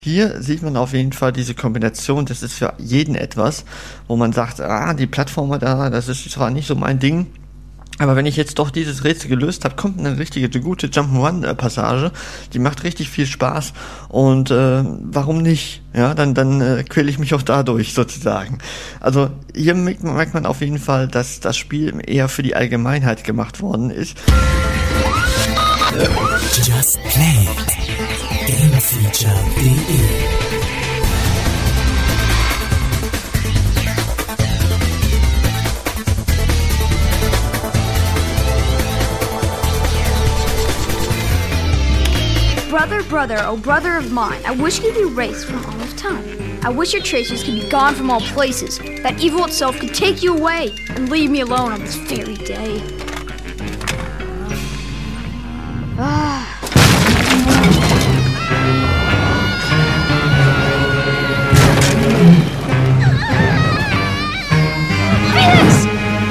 Hier sieht man auf jeden Fall diese Kombination, das ist für jeden etwas, wo man sagt, die Plattformer da, das ist zwar nicht so mein Ding, aber wenn ich jetzt doch dieses Rätsel gelöst habe, kommt eine richtige, gute Jump'n'Run-Passage, die macht richtig viel Spaß und warum nicht? Ja, dann quäle ich mich auch dadurch sozusagen. Also hier merkt man auf jeden Fall, dass das Spiel eher für die Allgemeinheit gemacht worden ist. Just Play Gamefeature.de Brother, brother, oh brother of mine, I wish you'd be erased from all of time. I wish your traces could be gone from all places, that evil itself could take you away and leave me alone on this very day. Felix!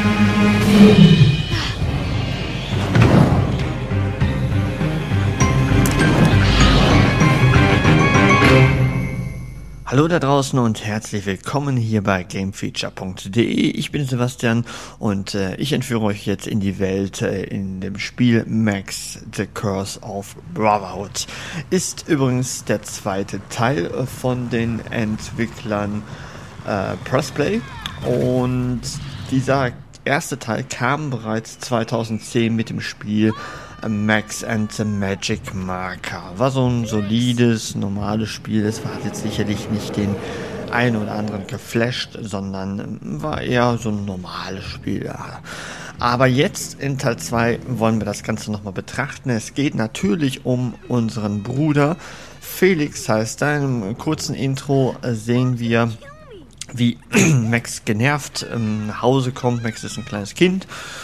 Hallo da draußen und herzlich willkommen hier bei Gamefeature.de. Ich bin Sebastian und ich entführe euch jetzt in die Welt in dem Spiel Max The Curse of Brotherhood. Ist übrigens der zweite Teil von den Entwicklern Pressplay und dieser erste Teil kam bereits 2010 mit dem Spiel Max and the Magic Marker. War so ein solides, normales Spiel. Es hat jetzt sicherlich nicht den einen oder anderen geflasht, sondern war eher so ein normales Spiel. Ja. Aber jetzt in Teil 2 wollen wir das Ganze nochmal betrachten. Es geht natürlich um unseren Bruder. Felix heißt er. Im kurzen Intro sehen wir, wie Max genervt nach Hause kommt. Max ist ein kleines Kind.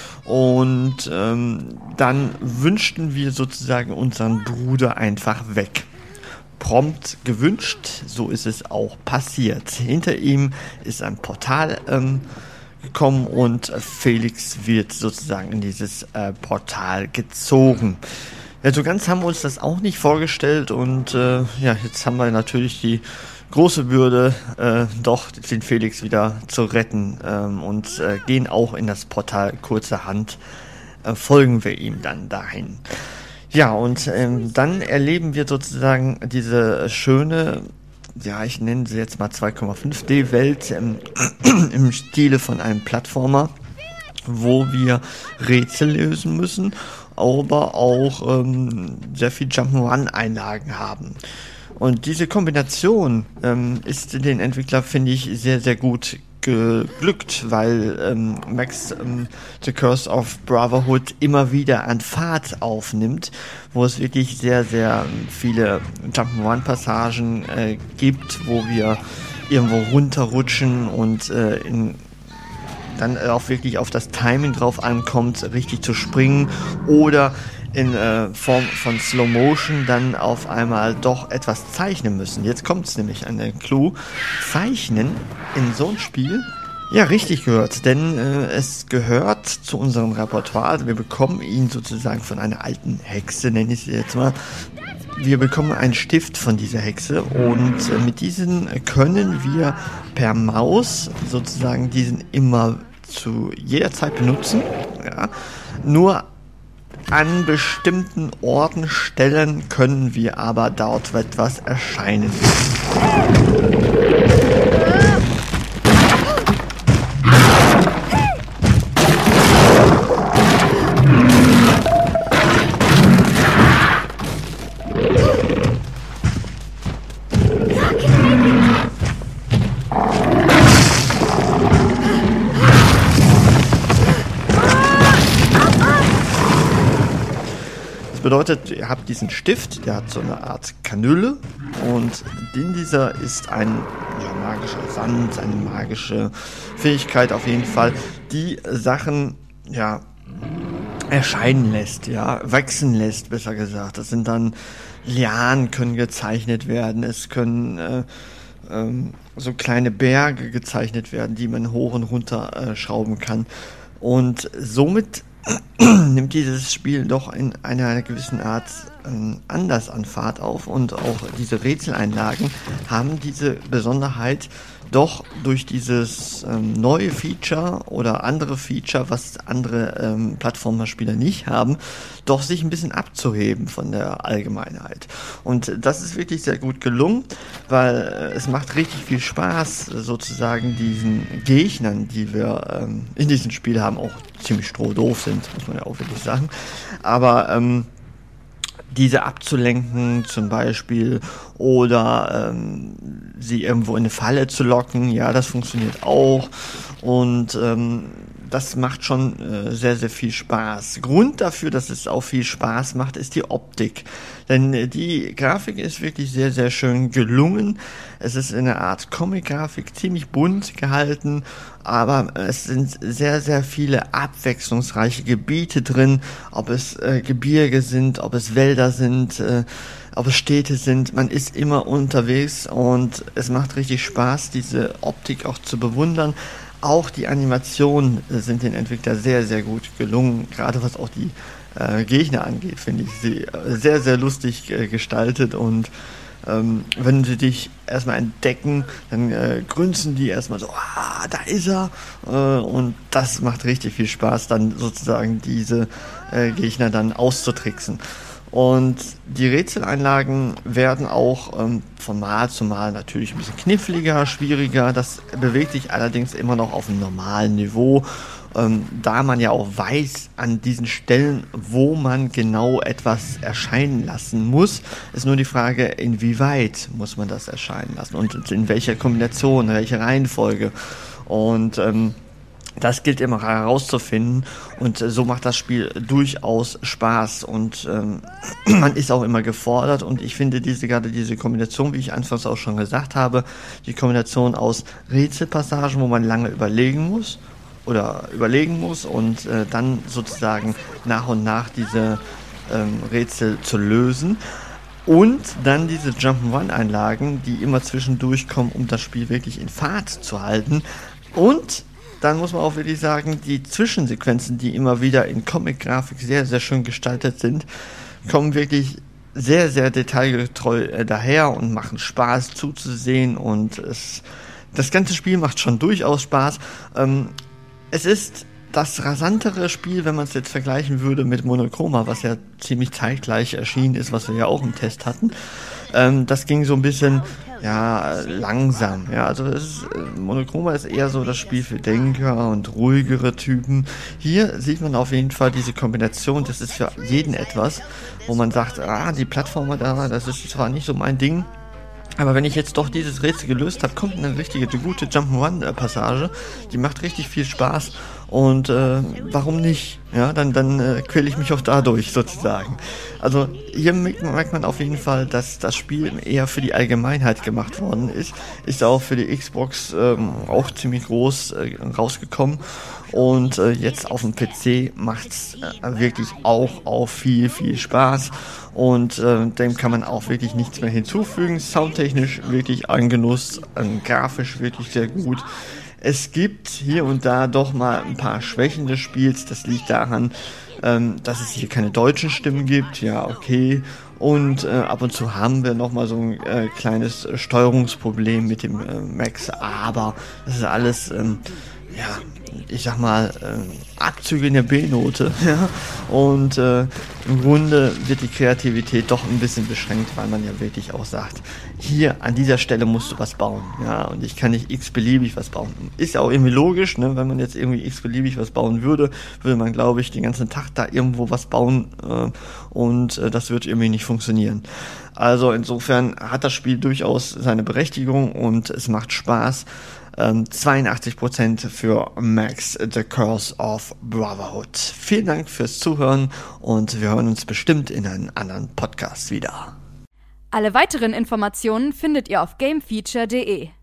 Und dann wünschten wir sozusagen unseren Bruder einfach weg. Prompt gewünscht, so ist es auch passiert. Hinter ihm ist ein Portal gekommen und Felix wird sozusagen in dieses Portal gezogen. Ja, so ganz haben wir uns das auch nicht vorgestellt und jetzt haben wir natürlich die große Bürde, doch den Felix wieder zu retten und gehen auch in das Portal kurzerhand, folgen wir ihm dann dahin. Ja, und dann erleben wir sozusagen diese schöne, ja, ich nenne sie jetzt mal 2,5D-Welt im Stile von einem Plattformer, wo wir Rätsel lösen müssen, aber auch sehr viel Jump'n'Run-Einlagen haben. Und diese Kombination ist den Entwickler, finde ich, sehr, sehr gut geglückt, weil Max The Curse of Brotherhood immer wieder an Fahrt aufnimmt, wo es wirklich sehr, sehr viele Jump'n'Run-Passagen gibt, wo wir irgendwo runterrutschen und dann auch wirklich auf das Timing drauf ankommt, richtig zu springen oder in Form von Slow Motion dann auf einmal doch etwas zeichnen müssen. Jetzt kommt es nämlich an den Clou. Zeichnen in so ein Spiel, ja, richtig gehört, denn es gehört zu unserem Repertoire. Wir bekommen ihn sozusagen von einer alten Hexe, nenne ich sie jetzt mal. Wir bekommen einen Stift von dieser Hexe und mit diesen können wir per Maus sozusagen diesen immer zu jeder Zeit benutzen. Ja. Nur an bestimmten Orten, Stellen können wir aber dort etwas erscheinen. Bedeutet, ihr habt diesen Stift, der hat so eine Art Kanüle und in dieser ist ein magischer Sand, eine magische Fähigkeit auf jeden Fall, die Sachen erscheinen lässt, wachsen lässt, besser gesagt. Das sind dann Lianen können gezeichnet werden, es können so kleine Berge gezeichnet werden, die man hoch und runter schrauben kann und somit nimmt dieses Spiel doch in einer gewissen Art anders an Fahrt auf, und auch diese Rätseleinlagen haben diese Besonderheit, doch durch dieses neue Feature oder andere Feature, was andere Plattformerspieler nicht haben, doch sich ein bisschen abzuheben von der Allgemeinheit. Und das ist wirklich sehr gut gelungen, weil es macht richtig viel Spaß, sozusagen diesen Gegnern, die wir in diesem Spiel haben, auch ziemlich strohdoof sind, muss man ja auch wirklich sagen, aber diese abzulenken zum Beispiel oder sie irgendwo in eine Falle zu locken, ja, das funktioniert auch, und das macht schon sehr, sehr viel Spaß. Grund dafür, dass es auch viel Spaß macht, ist die Optik. Denn die Grafik ist wirklich sehr, sehr schön gelungen. Es ist in einer Art Comic-Grafik, ziemlich bunt gehalten, aber es sind sehr, sehr viele abwechslungsreiche Gebiete drin, ob es Gebirge sind, ob es Wälder sind, ob es Städte sind. Man ist immer unterwegs und es macht richtig Spaß, diese Optik auch zu bewundern. Auch die Animationen sind den Entwicklern sehr, sehr gut gelungen, gerade was auch die Gegner angeht, finde ich sie sehr, sehr lustig gestaltet, und wenn sie dich erstmal entdecken, dann grunzen die erstmal so, da ist er, und das macht richtig viel Spaß, dann sozusagen diese Gegner dann auszutricksen. Und die Rätseleinlagen werden auch von Mal zu Mal natürlich ein bisschen kniffliger, schwieriger. Das bewegt sich allerdings immer noch auf einem normalen Niveau, da man ja auch weiß an diesen Stellen, wo man genau etwas erscheinen lassen muss. Ist nur die Frage, inwieweit muss man das erscheinen lassen und in welcher Kombination, in welcher Reihenfolge. Und das gilt immer herauszufinden, und so macht das Spiel durchaus Spaß, und man ist auch immer gefordert, und ich finde gerade diese Kombination, wie ich anfangs auch schon gesagt habe, die Kombination aus Rätselpassagen, wo man lange überlegen muss und dann sozusagen nach und nach diese Rätsel zu lösen. Und dann diese Jump'n'Run-Einlagen, die immer zwischendurch kommen, um das Spiel wirklich in Fahrt zu halten. Und dann muss man auch wirklich sagen, die Zwischensequenzen, die immer wieder in Comic-Grafik sehr, sehr schön gestaltet sind, kommen wirklich sehr, sehr detailgetreu daher und machen Spaß zuzusehen, und das ganze Spiel macht schon durchaus Spaß. Es ist das rasantere Spiel, wenn man es jetzt vergleichen würde mit Monochroma, was ja ziemlich zeitgleich erschienen ist, was wir ja auch im Test hatten. Das ging so ein bisschen langsam. Ja, also Monochroma ist eher so das Spiel für Denker und ruhigere Typen. Hier sieht man auf jeden Fall diese Kombination, das ist für jeden etwas, wo man sagt, die Plattformer da, das ist zwar nicht so mein Ding, aber wenn ich jetzt doch dieses Rätsel gelöst habe, kommt eine gute Jump'n'Run-Passage, die macht richtig viel Spaß, und warum nicht? Ja, dann quäle ich mich auch dadurch sozusagen. Also hier merkt man auf jeden Fall, dass das Spiel eher für die Allgemeinheit gemacht worden ist. Ist auch für die Xbox auch ziemlich groß rausgekommen, und jetzt auf dem PC macht's wirklich auch viel, viel Spaß, und dem kann man auch wirklich nichts mehr hinzufügen. Soundtechnisch wirklich ein Genuss, grafisch wirklich sehr gut. Es gibt hier und da doch mal ein paar Schwächen des Spiels. Das liegt daran, dass es hier keine deutschen Stimmen gibt. Ja, okay. Und ab und zu haben wir noch mal so ein kleines Steuerungsproblem mit dem Max. Aber das ist alles, ich sag mal, Abzüge in der B-Note. Ja? Und im Grunde wird die Kreativität doch ein bisschen beschränkt, weil man ja wirklich auch sagt, hier an dieser Stelle musst du was bauen. Ja, und ich kann nicht x-beliebig was bauen. Ist ja auch irgendwie logisch, ne? Wenn man jetzt irgendwie x-beliebig was bauen würde man, glaube ich, den ganzen Tag da irgendwo was bauen, und das wird irgendwie nicht funktionieren. Also insofern hat das Spiel durchaus seine Berechtigung, und es macht Spaß. 82% für Max The Curse of Brotherhood. Vielen Dank fürs Zuhören, und wir hören uns bestimmt in einem anderen Podcast wieder. Alle weiteren Informationen findet ihr auf gamefeature.de.